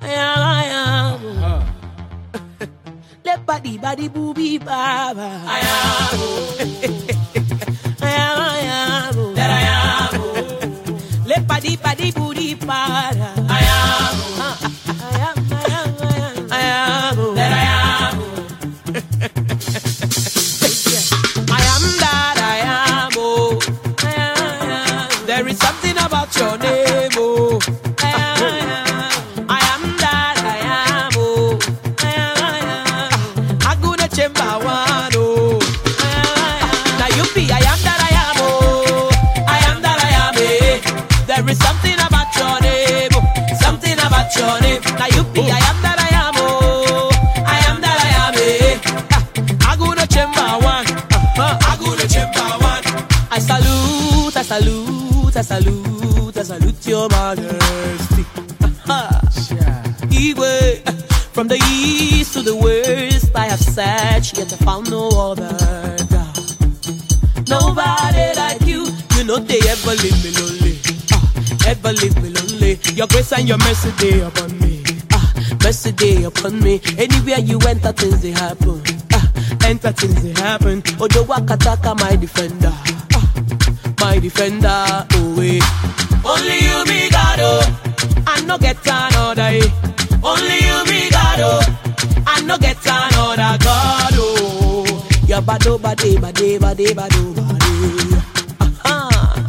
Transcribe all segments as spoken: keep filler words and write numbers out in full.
I am, I am. Uh-huh. Let body, body, booby, baba. I am. I am, I am. That I am. Let body, body, booty, baba. I am. I am, I am, I am. I am. That I am. I am that I am. Oh. I am, I am. There is something about your name. Oh. I am, I am. I am that I am. Oh. I am, I am. I go to chamber one. Oh. I am, I am. Now you be I am that I am. Oh. I am that I am. Eh. There is something about your name. Oh. Something about your name. Now you be I am that I am. Oh. I am that I am. Eh. I go to chamber one. Uh-huh. I go to chamber one. I salute, I salute, I salute, I salute your majesty. Igwe, from the east to the west, I have searched, yet I found no other God. Nobody like you, you know they ever leave me lonely. Uh, ever leave me lonely. Your grace and your mercy they upon me. Uh, mercy they upon me. Anywhere you enter, things they happen. Uh, enter things they happen. Odo Wakataka, my defender. Uh, my defender, oh wait. Only you be God, oh. I no get another. Eh. Only you be God, oh. I no get another God, oh. Ya bado bade bade bade bado bade. Aha.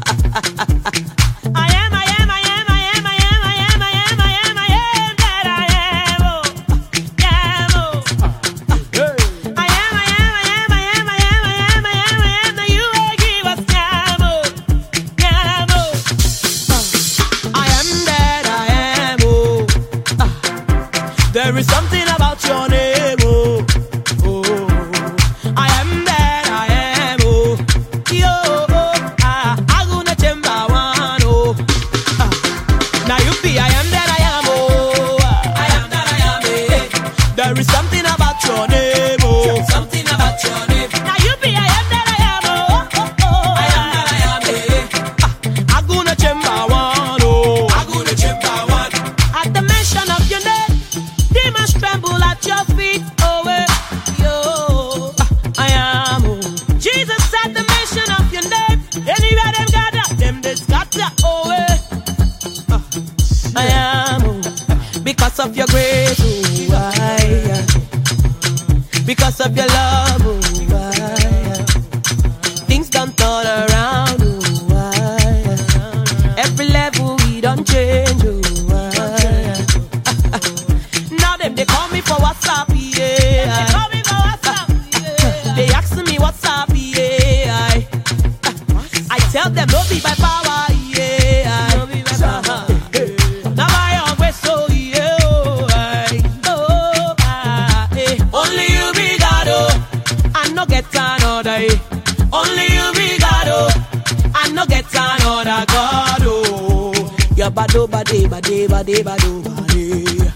I am, I am, I am, I am, I am, I am, I am, I am, I am that I am, oh. Yeah, oh. I am, I am, I am, I am, I am, I am, I am, I am that you will give us yeah, oh. Yeah, oh. I am that I am, oh. Ah. There is something about your name, oh. Oh. I am that I am, oh. Yo, oh. Ah. I gonna chamber one, oh. Ah. Now you be I am that I am, oh. I am that I am, eh. There is something about your name, oh. Something about your name. Now you be I am that I am, oh. Oh, oh. I am that I am, eh. Ah. I gonna chamber one, oh. I gonna chamber one. At the mention of your name, demons tremble at your feet, oh, eh. Yo, I am, oh. Jesus at the mention of your name, anywhere them gather, them they scatter, oh, eh. Uh, I am, oh. Because of your grace, oh, I am. Because of your love, oh, I am. Things don't turn around, oh, I am. Every level we don't change, oh, I am. Now them they call me for WhatsApp, yeah. They call me for WhatsApp, yeah. They ask me what's up, yeah. I, I tell them don't be by power, yeah. Don't be by power. Now by your grace, so yeah. Oh, I, oh, ah, eh. Only you be God, oh. I no get another, eh. Only you be God, oh. I no get another God, oh. Ya bado bade bade bade bado bade.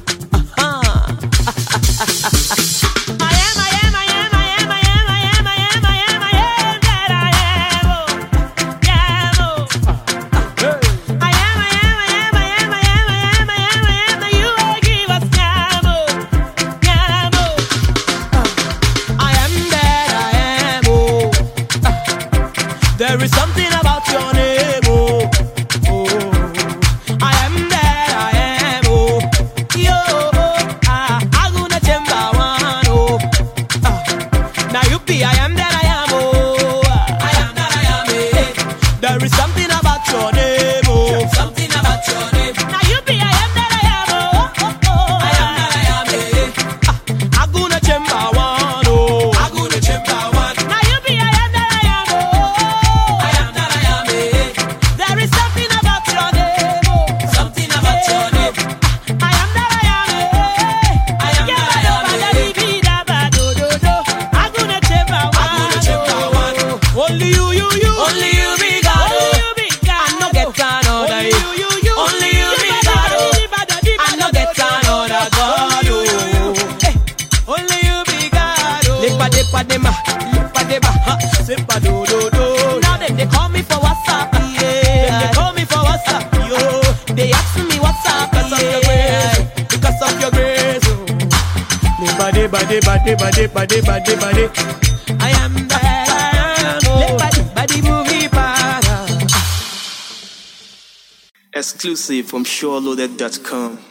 I am, I am, I am, I am, I am, I am, I am, I am, I am that I am, oh. Yeah, oh. I am, I am, I am, I am, I am, I am, I am, I am that you will give us yeah, oh. Yeah, oh. I am that I am, oh. There is something about your name, oh. Oh. I am that I am, oh. Yo, oh. Ah, I gonna chamber one, oh. Ah. Now you be I am that I am, oh. I am that I am, eh. There is something about your name, oh. Something about your name. Now you be I am that I am, oh. Oh, oh. I am that I am, eh. Ah, I gonna chamber one, oh. I gonna chamber one. Now you be I am that I am, oh. I am that I am, eh. There is something about your name, oh. Something about your name. I am that I am, eh. I am that I am, eh. I gonna chamber one. I gonna chamber one. Only you, you, you. Only you be God, oh. I no get another, eh. Only you be God, oh. I no get another God, oh. Eh. Only you be God, oh. Lepa depa dema, lepa deba, ha, sepa do do do. Now them they call me for WhatsApp, yeah. Them they call me for WhatsApp, yo. They ask me what's up, yeah. body, body, body, body, body, body, body. I am that I am. Oh. Body, body, movie, para. Exclusive from sure loaded dot com.